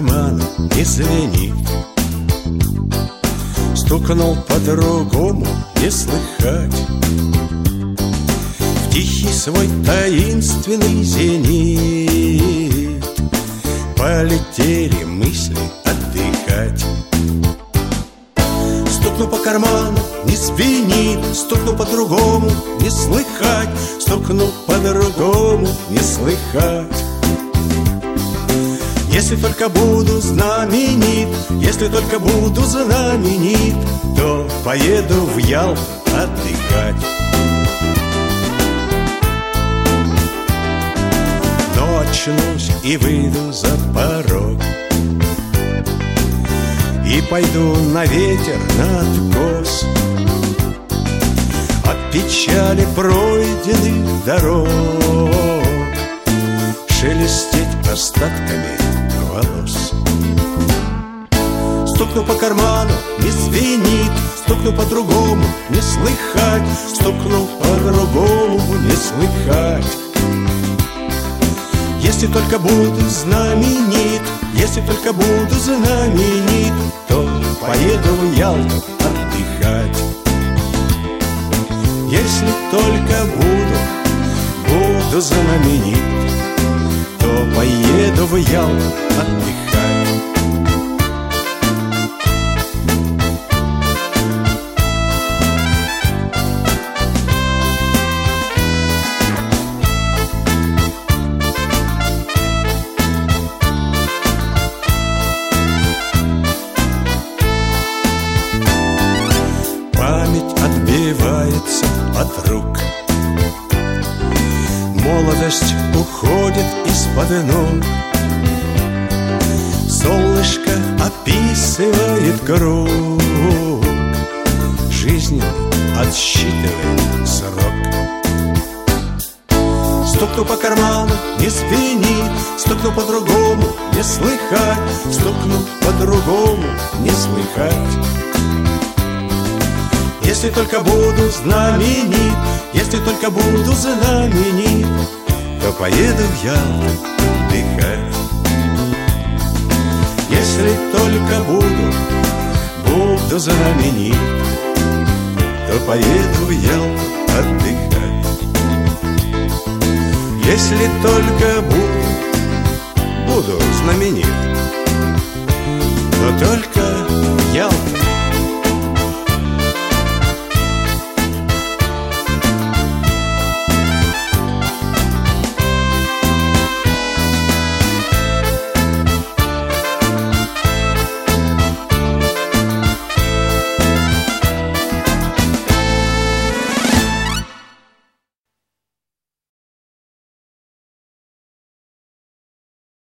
карману не звенит, стукнул по-другому не слыхать. В тихий свой таинственный зенит полетели мысли отдыхать. Стукну по карману, не звенит, стукну по-другому, не слыхать, стукну по-другому, не слыхать. Если только буду знаменит, если только буду знаменит, то поеду в Ялту отдыхать. Но очнусь и выйду за порог и пойду на ветер, на откос от печали пройденных дорог, шелестеть остатками волос. Стукну по карману, не звенит, стукну по-другому, не слыхать, стукну по-другому, не слыхать. Если только буду знаменит, если только буду знаменит, то поеду в Ялту отдыхать. Если только буду знаменит, то поеду в Ялту отдыхать. Память отбивается от рук, молодость уходит из-под ног, солнышко описывает круг, жизнь отсчитывает срок. Стукну по карману, не звенит, стукну по-другому, не слыхать, стукну по-другому, не слыхать. Если только буду знаменит, если только буду знаменит, то поеду в Ялту отдыхать. Если только буду знаменит, то поеду в Ялту отдыхать. Если только буду знаменит, то только